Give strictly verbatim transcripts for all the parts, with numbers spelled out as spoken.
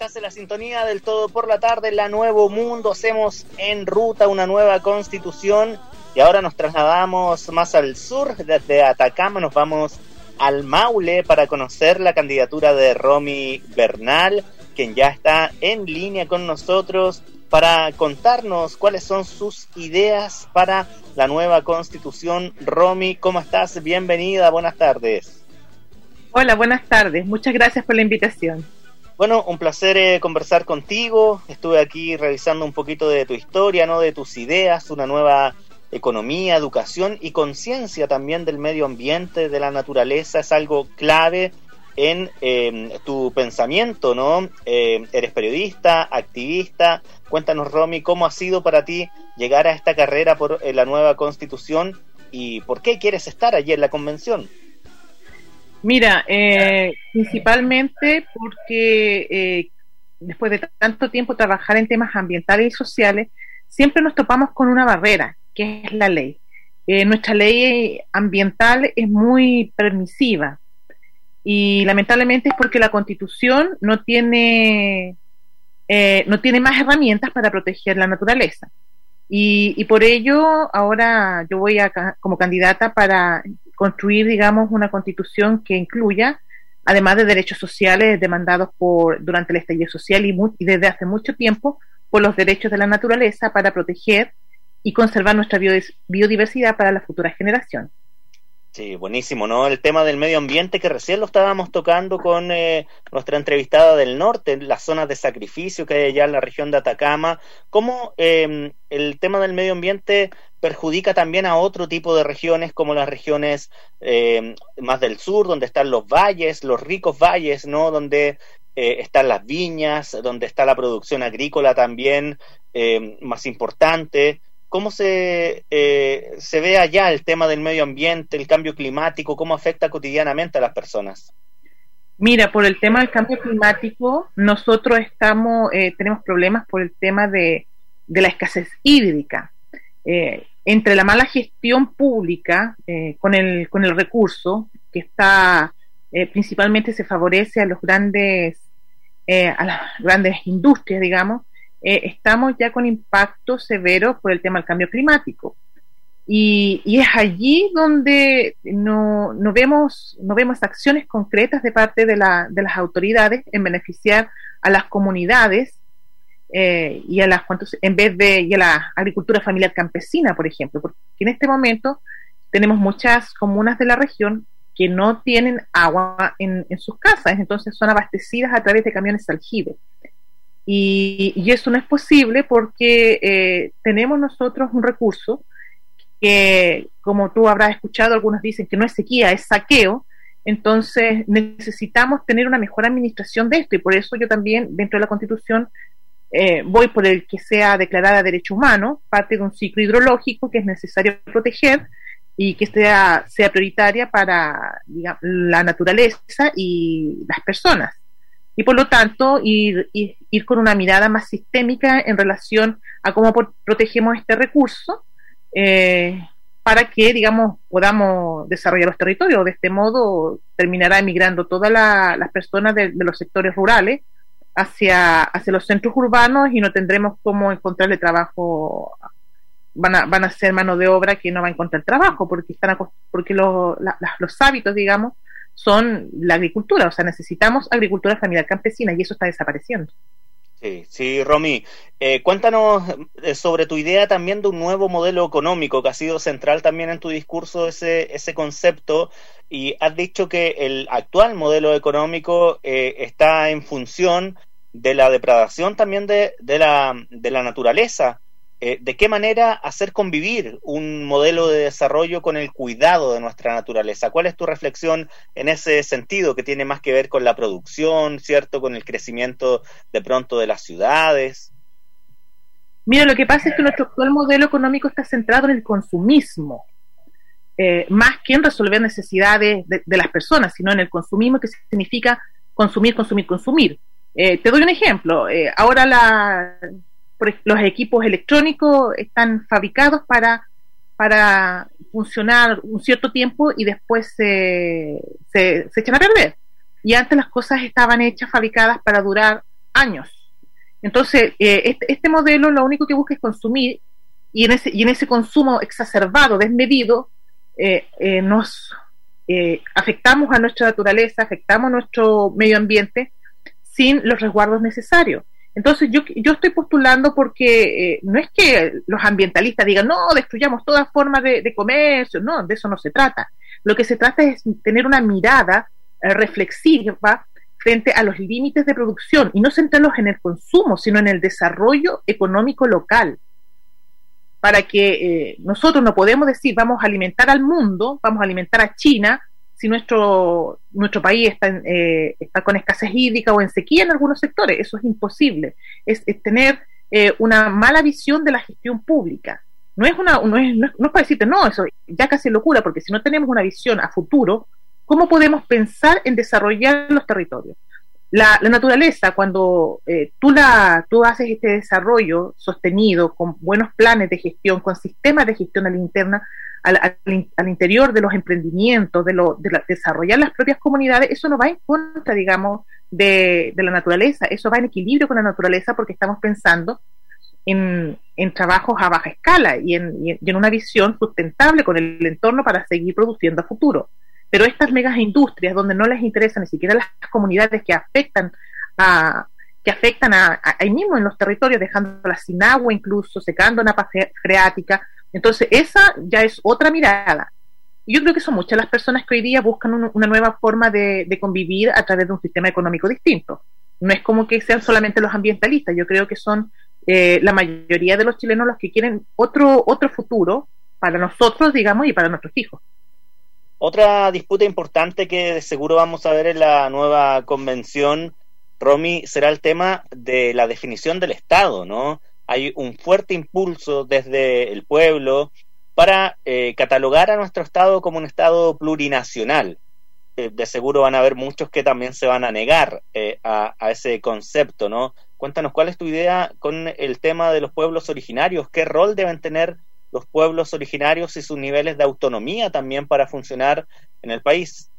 Estás en la sintonía del Todo por la Tarde, la Nuevo Mundo. Hacemos en ruta una nueva constitución y ahora nos trasladamos más al sur. Desde Atacama nos vamos al Maule para conocer la candidatura de Romy Bernal, quien ya está en línea con nosotros para contarnos cuáles son sus ideas para la nueva constitución. Romy, ¿cómo estás? Bienvenida, buenas tardes. Hola, buenas tardes. Muchas gracias por la invitación. Bueno, un placer eh, conversar contigo. Estuve aquí revisando un poquito de tu historia, ¿no? De tus ideas, una nueva economía, educación y conciencia también del medio ambiente, de la naturaleza. Es algo clave en eh, tu pensamiento, ¿no? Eh, eres periodista, activista. Cuéntanos, Romy, ¿cómo ha sido para ti llegar a esta carrera por eh, la nueva constitución y por qué quieres estar allí en la convención? Mira, eh, principalmente porque eh, después de tanto tiempo trabajar en temas ambientales y sociales, siempre nos topamos con una barrera, que es la ley. Eh, nuestra ley ambiental es muy permisiva y lamentablemente es porque la Constitución no tiene, eh, no tiene más herramientas para proteger la naturaleza. Y, y por ello ahora yo voy a, como candidata para construir, digamos, una constitución que incluya, además de derechos sociales demandados por durante el estallido social y, mu- y desde hace mucho tiempo, por los derechos de la naturaleza para proteger y conservar nuestra biodiv- biodiversidad para las futuras generaciones. Sí, buenísimo, ¿no? El tema del medio ambiente que recién lo estábamos tocando con eh, nuestra entrevistada del norte, las zonas de sacrificio que hay allá en la región de Atacama. ¿Cómo eh, el tema del medio ambiente perjudica también a otro tipo de regiones como las regiones eh, más del sur, donde están los valles, los ricos valles, ¿no? Donde eh, están las viñas, donde está la producción agrícola también eh, más importante? ¿Cómo se, eh, se ve allá el tema del medio ambiente, el cambio climático? ¿Cómo afecta cotidianamente a las personas? Mira, por el tema del cambio climático, nosotros estamos eh, tenemos problemas por el tema de, de la escasez hídrica. Eh, entre la mala gestión pública eh, con el con el recurso, que está eh, principalmente se favorece a los grandes, eh, a las grandes industrias, digamos, Eh, estamos ya con impactos severos por el tema del cambio climático y, y es allí donde no, no vemos no vemos acciones concretas de parte de, la, de las autoridades en beneficiar a las comunidades eh, y a las cuantos, en vez de y a la agricultura familiar campesina, por ejemplo, porque en este momento tenemos muchas comunas de la región que no tienen agua en, en sus casas, entonces son abastecidas a través de camiones aljibe. Y, y eso no es posible porque eh, tenemos nosotros un recurso que, como tú habrás escuchado, algunos dicen que no es sequía, es saqueo. Entonces necesitamos tener una mejor administración de esto y por eso yo también dentro de la Constitución eh, voy por el que sea declarada derecho humano, parte de un ciclo hidrológico que es necesario proteger y que sea, sea prioritaria para, digamos, la naturaleza y las personas. Y por lo tanto, ir, ir, ir con una mirada más sistémica en relación a cómo por, protegemos este recurso eh, para que, digamos, podamos desarrollar los territorios. De este modo, terminará emigrando todas la, las personas de, de los sectores rurales hacia, hacia los centros urbanos y no tendremos cómo encontrarle trabajo. Van a, van a ser mano de obra que no va a encontrar trabajo porque, están porque lo, la, los hábitos, digamos, son la agricultura, o sea, necesitamos agricultura familiar campesina y eso está desapareciendo. Sí, sí, Romy, eh, cuéntanos sobre tu idea también de un nuevo modelo económico que ha sido central también en tu discurso, ese, ese concepto, y has dicho que el actual modelo económico eh, está en función de la depredación también de, de, la, de la naturaleza. Eh, ¿De qué manera hacer convivir un modelo de desarrollo con el cuidado de nuestra naturaleza? ¿Cuál es tu reflexión en ese sentido que tiene más que ver con la producción, ¿cierto? Con el crecimiento de pronto de las ciudades. Mira, lo que pasa es que nuestro actual modelo económico está centrado en el consumismo, eh, más que en resolver necesidades de, de las personas, sino en el consumismo, que significa consumir, consumir, consumir. Eh, te doy un ejemplo. Eh, ahora la... los equipos electrónicos están fabricados para, para funcionar un cierto tiempo y después se, se, se echan a perder. Y antes las cosas estaban hechas, fabricadas para durar años. Entonces, eh, este, este modelo lo único que busca es consumir, y en ese, y en ese consumo exacerbado, desmedido, eh, eh, nos eh, afectamos a nuestra naturaleza, afectamos a nuestro medio ambiente sin los resguardos necesarios. Entonces yo, yo estoy postulando porque eh, no es que los ambientalistas digan, no, destruyamos todas formas de, de comercio, no, de eso no se trata. Lo que se trata es tener una mirada eh, reflexiva frente a los límites de producción y no centrarlos en el consumo, sino en el desarrollo económico local. Para que eh, nosotros no podemos decir, vamos a alimentar al mundo, vamos a alimentar a China, si nuestro nuestro país está, en, eh, está con escasez hídrica o en sequía en algunos sectores. Eso es imposible. Es, es tener eh, una mala visión de la gestión pública. No es una no es, no es, no es para decirte, no, eso ya casi es locura, porque si no tenemos una visión a futuro, ¿cómo podemos pensar en desarrollar los territorios? La, la naturaleza, cuando eh, tú, la, tú haces este desarrollo sostenido, con buenos planes de gestión, con sistemas de gestión a la interna, al, al, al interior de los emprendimientos, de, lo, de la, desarrollar las propias comunidades, eso no va en contra, digamos, de, de la naturaleza, eso va en equilibrio con la naturaleza, porque estamos pensando en, en trabajos a baja escala y en, y en una visión sustentable con el entorno para seguir produciendo a futuro. Pero estas megas industrias, donde no les interesa ni siquiera las comunidades que afectan a que afectan a, a ahí mismo en los territorios, dejándolas sin agua, incluso secando napas freáticas. Entonces esa ya es otra mirada. Y yo creo que son muchas las personas que hoy día buscan un, una nueva forma de, de convivir a través de un sistema económico distinto. No es como que sean solamente los ambientalistas, yo creo que son eh, la mayoría de los chilenos los que quieren otro, otro futuro para nosotros, digamos, y para nuestros hijos. Otra disputa importante que de seguro vamos a ver en la nueva convención, Romy, será el tema de la definición del Estado, ¿no? Hay un fuerte impulso desde el pueblo para eh, catalogar a nuestro Estado como un Estado plurinacional. Eh, de seguro van a haber muchos que también se van a negar eh, a, a ese concepto, ¿no? Cuéntanos, ¿cuál es tu idea con el tema de los pueblos originarios? ¿Qué rol deben tener los pueblos originarios y sus niveles de autonomía también para funcionar en el país?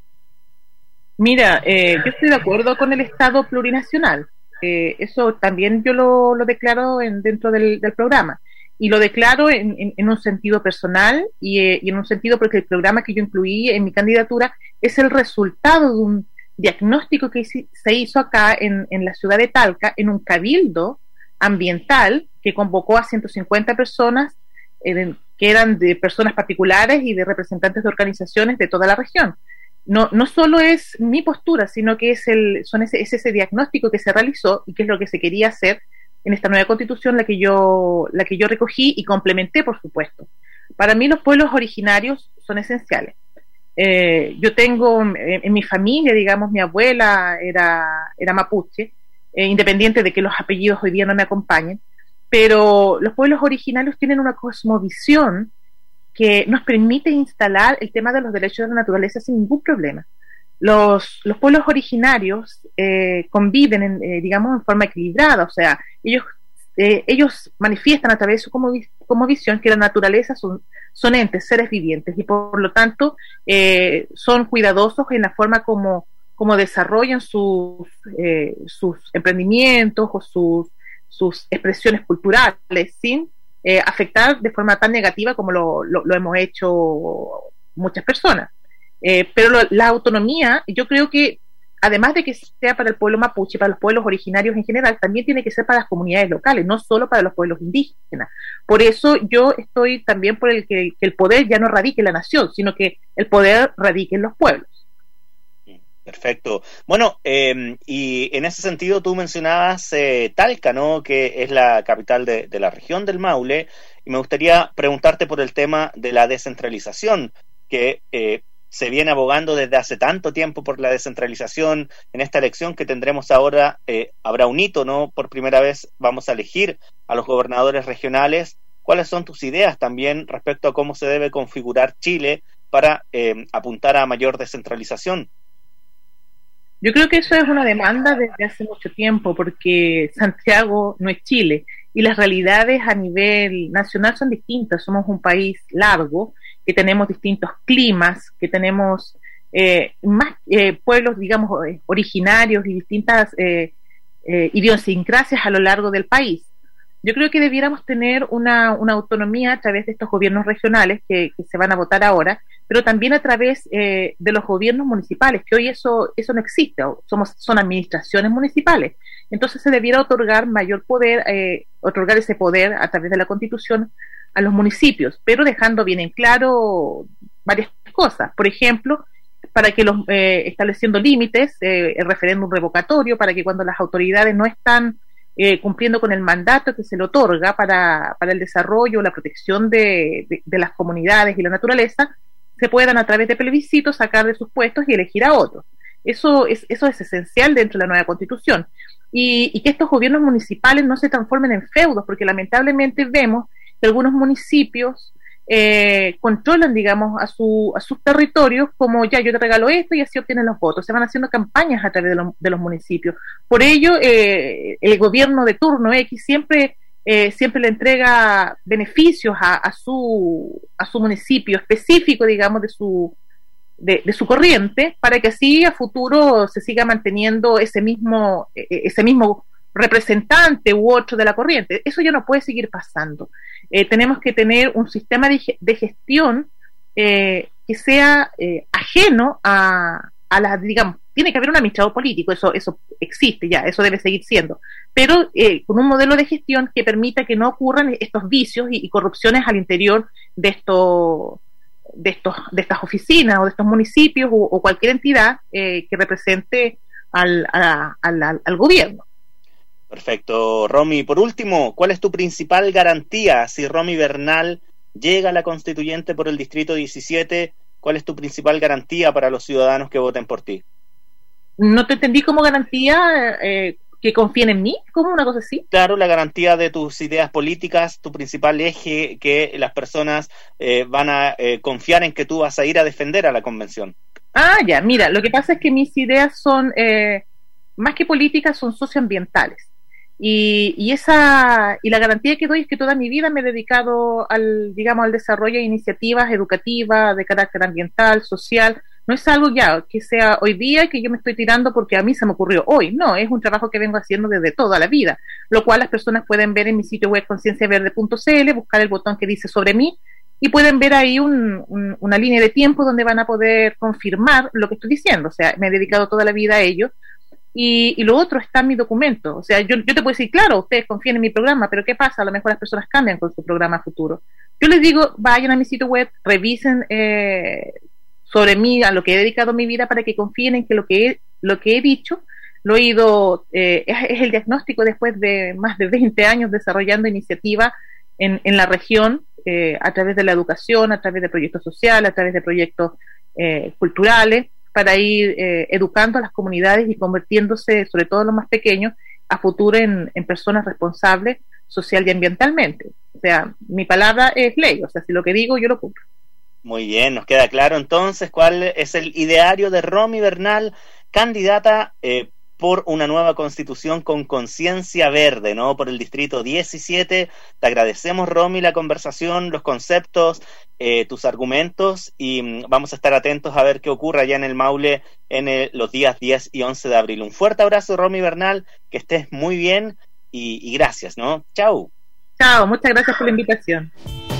Mira, eh, yo estoy de acuerdo con el Estado plurinacional. Eh, eso también yo lo, lo declaro en, dentro del, del programa. Y lo declaro en, en, en un sentido personal y, eh, y en un sentido porque el programa que yo incluí en mi candidatura es el resultado de un diagnóstico que se hizo acá en, en la ciudad de Talca, en un cabildo ambiental que convocó a ciento cincuenta personas que eran de personas particulares y de representantes de organizaciones de toda la región. No, no solo es mi postura, sino que es, el, son ese, es ese diagnóstico que se realizó y que es lo que se quería hacer en esta nueva constitución, la que yo, la que yo recogí y complementé, por supuesto. Para mí los pueblos originarios son esenciales. Eh, yo tengo en, en mi familia, digamos, mi abuela era, era mapuche, eh, independiente de que los apellidos hoy día no me acompañen, pero los pueblos originarios tienen una cosmovisión que nos permite instalar el tema de los derechos de la naturaleza sin ningún problema. Los, los pueblos originarios eh, conviven, en, eh, digamos, en forma equilibrada, o sea, ellos, eh, ellos manifiestan a través de su cosmovisión que la naturaleza son, son entes, seres vivientes, y por lo tanto eh, son cuidadosos en la forma como, como desarrollan sus, eh, sus emprendimientos o sus sus expresiones culturales sin eh, afectar de forma tan negativa como lo, lo, lo hemos hecho muchas personas. Eh, pero lo, la autonomía, yo creo que además de que sea para el pueblo mapuche, para los pueblos originarios en general, también tiene que ser para las comunidades locales, no solo para los pueblos indígenas. Por eso yo estoy también por el que, que el poder ya no radique en la nación, sino que el poder radique en los pueblos. Perfecto. Bueno, eh, y en ese sentido tú mencionabas eh, Talca, ¿no? Que es la capital de, de la región del Maule, y me gustaría preguntarte por el tema de la descentralización, que eh, se viene abogando desde hace tanto tiempo por la descentralización. En esta elección que tendremos ahora eh, habrá un hito, ¿no? Por primera vez vamos a elegir a los gobernadores regionales. ¿Cuáles son tus ideas también respecto a cómo se debe configurar Chile para eh, apuntar a mayor descentralización? Yo creo que eso es una demanda desde hace mucho tiempo, porque Santiago no es Chile y las realidades a nivel nacional son distintas. Somos un país largo, que tenemos distintos climas, que tenemos eh, más eh, pueblos, digamos, originarios y distintas eh, eh, idiosincrasias a lo largo del país. Yo creo que debiéramos tener una, una autonomía a través de estos gobiernos regionales que, que se van a votar ahora, pero también a través eh, de los gobiernos municipales, que hoy eso, eso no existe, somos, son administraciones municipales. Entonces se debiera otorgar mayor poder, eh, otorgar ese poder a través de la Constitución a los municipios, pero dejando bien en claro varias cosas. Por ejemplo, para que los eh, estableciendo límites, eh, el referéndum revocatorio, para que cuando las autoridades no están eh, cumpliendo con el mandato que se le otorga para, para el desarrollo, la protección de, de, de las comunidades y la naturaleza, se puedan a través de plebiscitos sacar de sus puestos y elegir a otros. Eso es, eso es esencial dentro de la nueva Constitución. Y, y que estos gobiernos municipales no se transformen en feudos, porque lamentablemente vemos que algunos municipios eh, controlan, digamos, a, su, a sus territorios, como ya yo te regalo esto y así obtienen los votos. Se van haciendo campañas a través de, lo, de los municipios. Por ello, eh, el gobierno de turno X siempre... Eh, siempre le entrega beneficios a, a su a su municipio específico, digamos, de su de, de su corriente, para que así a futuro se siga manteniendo ese mismo ese mismo representante u otro de la corriente. Eso ya no puede seguir pasando. Eh, tenemos que tener un sistema de, de gestión eh, que sea eh, ajeno a, a las, digamos, tiene que haber un administrador político, eso eso existe ya, eso debe seguir siendo, pero eh, con un modelo de gestión que permita que no ocurran estos vicios y, y corrupciones al interior de estos de estos de estas oficinas o de estos municipios o, o cualquier entidad eh, que represente al, a, al, al, al gobierno. Perfecto, Romy. Por último, ¿cuál es tu principal garantía si Romy Bernal llega a la constituyente por el distrito diecisiete? ¿Cuál es tu principal garantía para los ciudadanos que voten por ti? No te entendí como garantía eh, que confíen en mí, ¿cómo una cosa así? Claro, la garantía de tus ideas políticas, tu principal eje, que las personas eh, van a eh, confiar en que tú vas a ir a defender a la convención. Ah, ya, mira, lo que pasa es que mis ideas son, eh, más que políticas, son socioambientales. Y, y esa y la garantía que doy es que toda mi vida me he dedicado al, digamos, al desarrollo de iniciativas educativas de carácter ambiental, social. No es algo ya que sea hoy día que yo me estoy tirando porque a mí se me ocurrió hoy. No, es un trabajo que vengo haciendo desde toda la vida, lo cual las personas pueden ver en mi sitio web conciencia verde punto c l, buscar el botón que dice sobre mí y pueden ver ahí un, un, una línea de tiempo donde van a poder confirmar lo que estoy diciendo. O sea, me he dedicado toda la vida a ello. Y, y lo otro está en mi documento. O sea, yo, yo te puedo decir, claro, ustedes confían en mi programa, pero ¿qué pasa? A lo mejor las personas cambian con su programa futuro. Yo les digo, vayan a mi sitio web, revisen eh, sobre mí, a lo que he dedicado mi vida, para que confíen en que lo que he, lo que he dicho, lo he ido, eh, es, es el diagnóstico después de más de veinte años desarrollando iniciativas en, en la región, eh, a través de la educación, a través de proyectos sociales, a través de proyectos eh, culturales, para ir eh, educando a las comunidades y convirtiéndose, sobre todo los más pequeños, a futuro en, en personas responsables social y ambientalmente. O sea, mi palabra es ley, o sea, si lo que digo, yo lo cumplo. Muy bien, nos queda claro entonces cuál es el ideario de Romy Bernal, candidata eh, por una nueva constitución con conciencia verde, ¿no? Por el distrito diecisiete. Te agradecemos, Romy, la conversación, los conceptos, eh, tus argumentos, y mm, vamos a estar atentos a ver qué ocurre allá en el Maule en el, los días diez y once de abril. Un fuerte abrazo, Romy Bernal, que estés muy bien y, y gracias, ¿no? Chau. Chao, muchas gracias por la invitación.